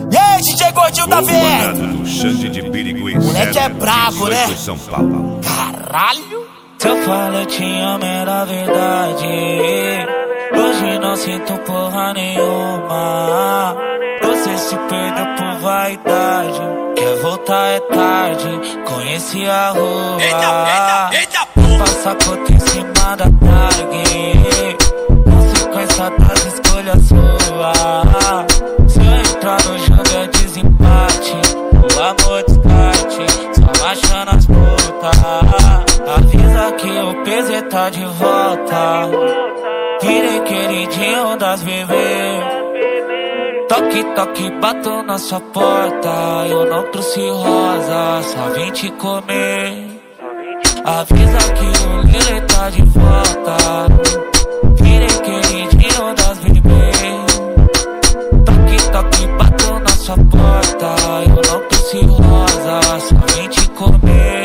E aí, DJ Gordinho da VR? Do Xande de Birigui, moleque é brabo, né? São Paulo. Caralho! Se eu falo eu te amo era verdade. Hoje não sinto porra nenhuma. Você se perdeu por vaidade. Quer voltar é tarde. Conheci a rua. Passa conta em cima da tag. Consequência das escolhas suas. Se eu entrar no jogo é desempate. O amor descarte. Só achando as putas. Avisa que o PZ tá de volta. Virei queridinho das bebês. Toque, toque, bato na sua porta. Eu não trouxe rosa, só vim te comer. Avisa que o Lele tá de volta. Virei queridinho das bebês. Toque, toque, bato na sua porta. Eu não trouxe rosa, só vim te comer.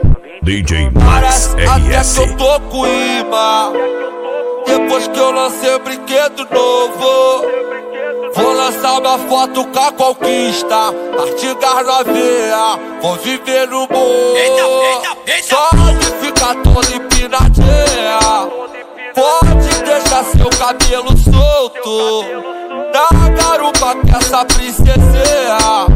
DJ Max Até RS. que eu tô com imã. Depois que eu lancei o brinquedo novo, vou lançar minha foto com a conquista. Artigas novinha, vou viver no morro. Só de ficar toda empinadinha. Pode deixar seu cabelo solto. Na garupa que essa princesinha.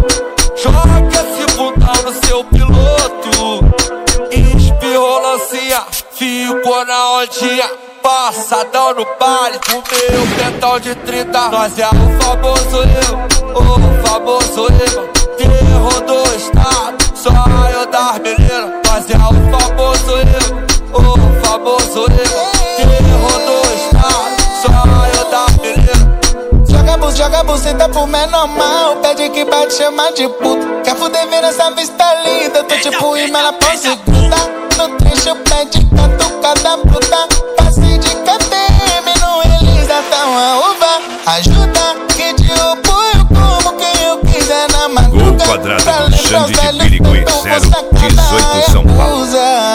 Joga esse bundão no seu piloto. Espirrou lancinha, ficou na ondinha. Passadão no baile, com meu pentão de 30. Nós é o famoso eu, o famoso eu, que rodou o estado, só eu das meninas. Nós é o famoso eu, o famoso eu, que rodou o estado, só eu das meninas. Joga a buceta pro menor mal. Pede que bate, chama de puta. Quer fuder, vendo essa vista linda. Tô tipo imã na pose gruda. No trecho pede catucada bruta. Passe de KTM no Elisa, tá uma uva. Ajuda que te apoio como quem eu quiser na madruga. Gol quadrado do Xande de Birigui, 018 São Paulo.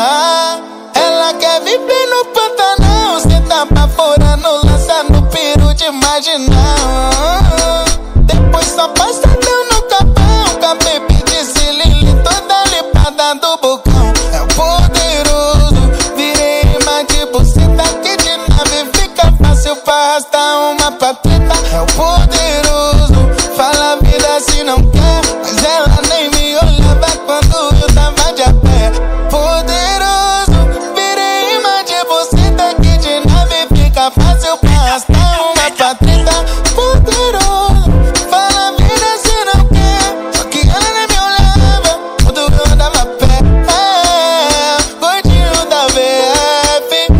Ela quer viver no Pantanal. Cê tá baforando, lança no peru de marginal. Depois só passadão no capão. Com a baby de Cilili toda limpada do bocão. É o poderoso, virei imã de buceta. Que de nave fica fácil pra arrastar uma patreta. É o poderoso, fala a vida se não quer. Mas ela nem me olhava quando eu tava de a pé. Poderoso, virei imã de buceta. Que de nave fica fácil pra arrastar uma patreta. Poderoso, fala a vida se não quer. Só que ela nem me olhava quando eu andava a pé. Gordinho da VF.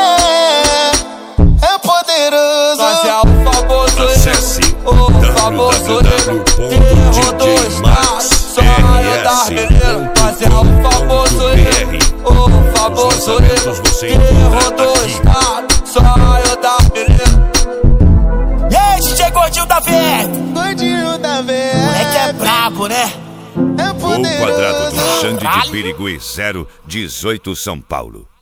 É poderoso. Nós é o famoso Acesse eu, o famoso eu, que rodou o estado, só eu das meninas. Nós é o famoso eu, o famoso eu, que rodou o estado, só eu das meninas. E aí, DJ Gordinho da VR? Gordinho da VF. Moleque é brabo, né? É Gol quadrado do poderoso. Xande de Birigui, 018 São Paulo.